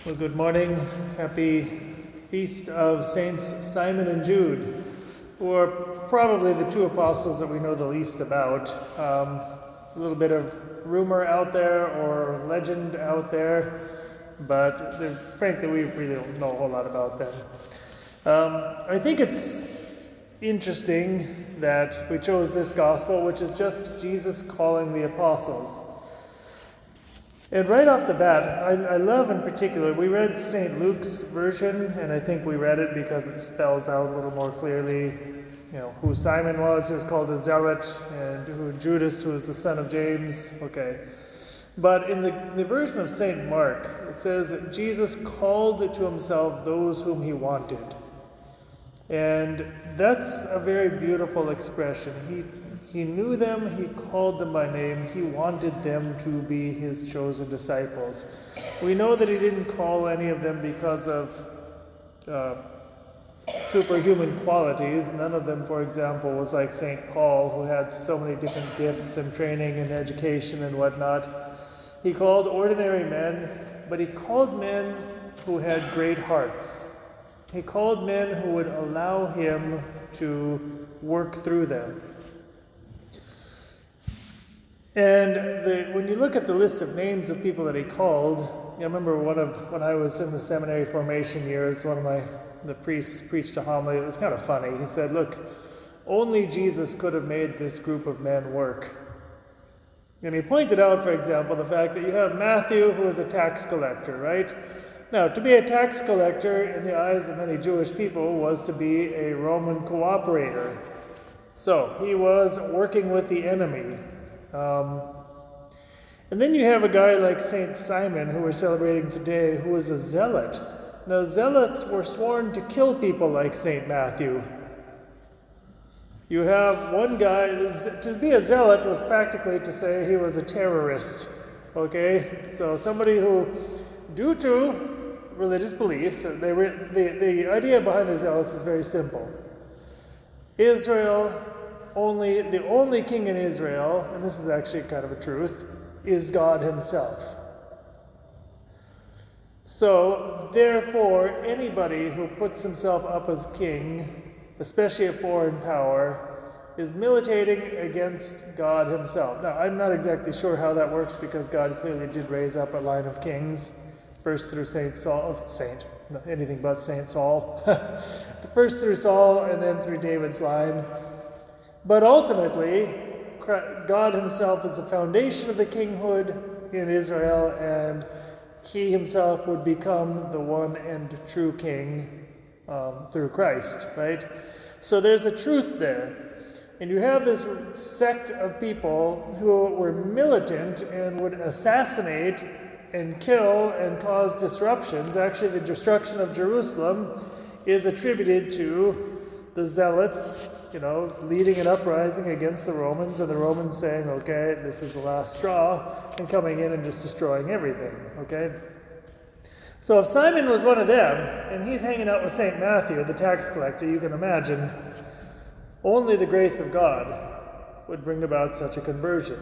Well, good morning. Happy Feast of Saints Simon and Jude, who are probably the two apostles that we know the least about. A little bit of rumor out there or legend out there, but frankly, we really don't know a whole lot about them. I think it's interesting that we chose this gospel, which is just Jesus calling the apostles. And right off the bat, I love in particular, we read St. Luke's version, and I think we read it because it spells out a little more clearly, who Simon was, who was called a zealot, and who Judas, who was the son of James. Okay. But in the version of St. Mark, it says that Jesus called to himself those whom he wanted. And that's a very beautiful expression. He knew them, he called them by name, he wanted them to be his chosen disciples. We know that he didn't call any of them because of superhuman qualities. None of them, for example, was like St. Paul, who had so many different gifts and training and education and whatnot. He called ordinary men, but he called men who had great hearts. He called men who would allow him to work through them. And when you look at the list of names of people that he called, I remember when I was in the seminary formation years, one of the priests preached a homily. It was kind of funny. He said, look, only Jesus could have made this group of men work. And he pointed out, for example, the fact that you have Matthew, who is a tax collector, right? Now, to be a tax collector in the eyes of many Jewish people was to be a Roman cooperator. So he was working with the enemy. And then you have a guy like Saint Simon, who we're celebrating today, who was a zealot. Now, zealots were sworn to kill people like Saint Matthew. You have one guy, to be a zealot was practically to say he was a terrorist. Okay? So somebody who, due to religious beliefs, the idea behind the zealots is very simple. The only king in Israel, and this is actually kind of a truth, is God himself. So, therefore, anybody who puts himself up as king, especially a foreign power, is militating against God himself. Now, I'm not exactly sure how that works because God clearly did raise up a line of kings, first through anything but Saint Saul. First through Saul and then through David's line. But ultimately, God himself is the foundation of the kinghood in Israel, and he himself would become the one and true king through Christ, right? So there's a truth there. And you have this sect of people who were militant and would assassinate and kill and cause disruptions. Actually, the destruction of Jerusalem is attributed to the zealots, leading an uprising against the Romans, and the Romans saying, okay, this is the last straw, and coming in and just destroying everything, okay? So if Simon was one of them, and he's hanging out with St. Matthew, the tax collector, you can imagine, only the grace of God would bring about such a conversion.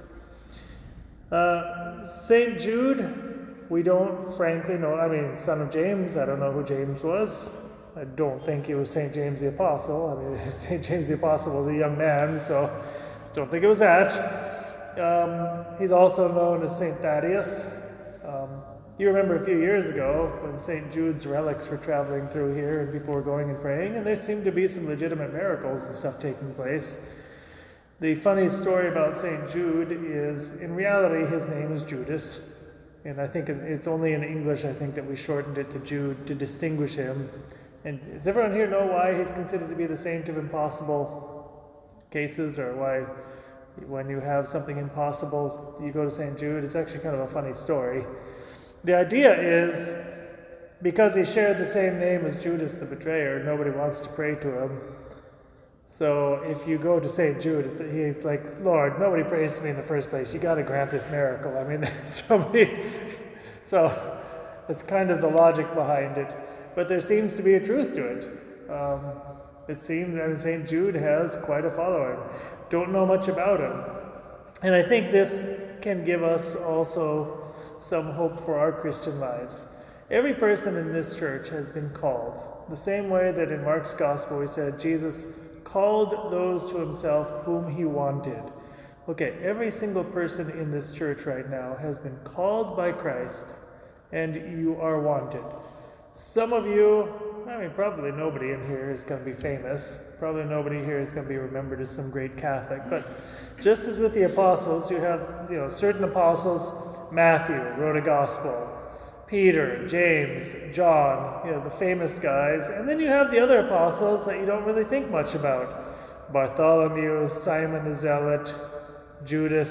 St. Jude, we don't frankly know, son of James, I don't know who James was. I don't think he was St. James the Apostle. St. James the Apostle was a young man, so don't think it was that. He's also known as St. Thaddeus. You remember a few years ago when St. Jude's relics were traveling through here and people were going and praying, and there seemed to be some legitimate miracles and stuff taking place. The funny story about St. Jude is, in reality, his name is Judas. And I think it's only in English, I think, that we shortened it to Jude to distinguish him. And does everyone here know why he's considered to be the saint of impossible cases, or why when you have something impossible, you go to St. Jude? It's actually kind of a funny story. The idea is, because he shared the same name as Judas the betrayer, nobody wants to pray to him. So if you go to St. Jude, he's like, Lord, nobody prays to me in the first place. You got to grant this miracle. So that's kind of the logic behind it. But there seems to be a truth to it. It seems St. Jude has quite a following. Don't know much about him. And I think this can give us also some hope for our Christian lives. Every person in this church has been called. The same way that in Mark's gospel we said Jesus called those to himself whom he wanted. Okay, every single person in this church right now has been called by Christ, and you are wanted. Some of you, probably nobody in here is going to be famous. Probably nobody here is going to be remembered as some great Catholic. But just as with the apostles, you have certain apostles. Matthew wrote a gospel. Peter, James, John, the famous guys. And then you have the other apostles that you don't really think much about. Bartholomew, Simon the Zealot, Jude.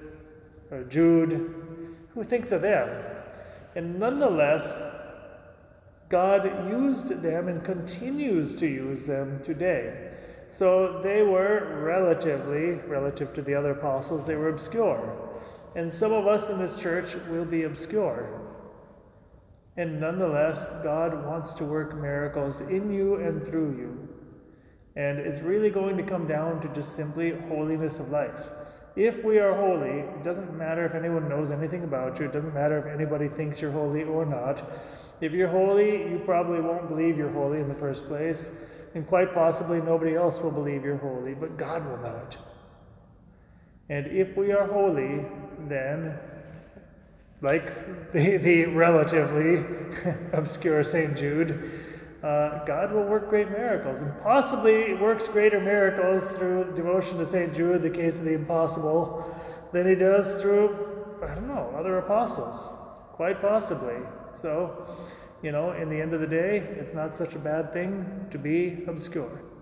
Who thinks of them? And nonetheless, God used them and continues to use them today. So they were relative to the other apostles, they were obscure. And some of us in this church will be obscure. And nonetheless, God wants to work miracles in you and through you. And it's really going to come down to just simply holiness of life. If we are holy, it doesn't matter if anyone knows anything about you. It doesn't matter if anybody thinks you're holy or not. If you're holy, you probably won't believe you're holy in the first place. And quite possibly nobody else will believe you're holy, but God will know it. And if we are holy, then, like the relatively obscure St. Jude, God will work great miracles, and possibly works greater miracles through devotion to St. Jude, the case of the impossible, than he does through, other apostles. Quite possibly. So, in the end of the day, it's not such a bad thing to be obscure.